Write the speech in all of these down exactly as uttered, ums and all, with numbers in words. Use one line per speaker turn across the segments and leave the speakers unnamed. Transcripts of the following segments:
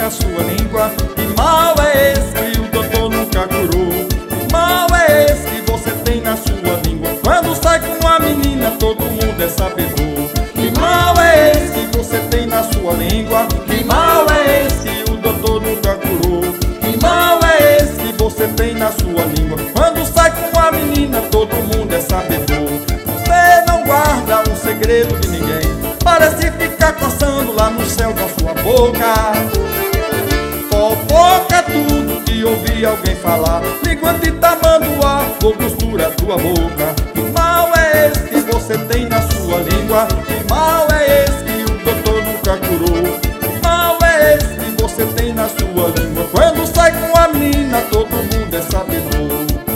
na sua língua? Que mal é esse que o doutor nunca curou? Que mal é esse que você tem na sua língua? Quando sai com a menina todo mundo é sabedor. Que mal é esse que você tem na sua língua? Que mal é esse que o doutor nunca curou? Que mal é esse que você tem na sua língua? Quando sai com a menina todo mundo é sabedor. Você não guarda um segredo de ninguém, parece ficar coçando lá no céu da sua boca. Fofoca tudo que ouvi alguém falar, língua de tamanduá ou costura tua boca. Que mal é esse que você tem na sua língua? Que mal é esse que o doutor nunca curou? Que mal é esse que você tem na sua língua? Quando sai com a menina todo mundo é sabedor.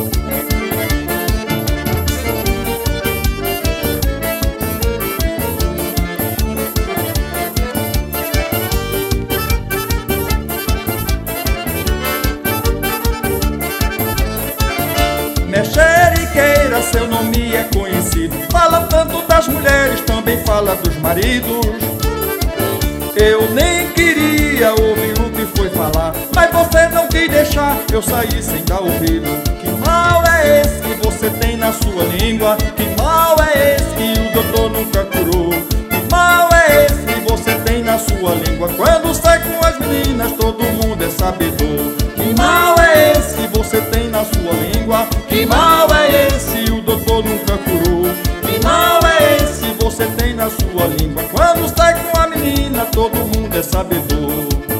Mexeriqueira, seu nome é conhecido. Fala tanto das mulheres, também fala dos maridos. Eu nem queria ouvir o que foi falar, mas você não quis deixar eu sair sem dar ouvido. Que mal é esse que você tem na sua língua? Que mal é esse que o doutor nunca curou? Que mal é esse que você tem na sua língua? Quando sai com as meninas todo mundo é sabedor. Que mal é esse que você tem na sua língua? Que mal é esse o doutor nunca curou? Que mal é esse que você tem na sua língua? Quando sai com a menina todo mundo é sabedor.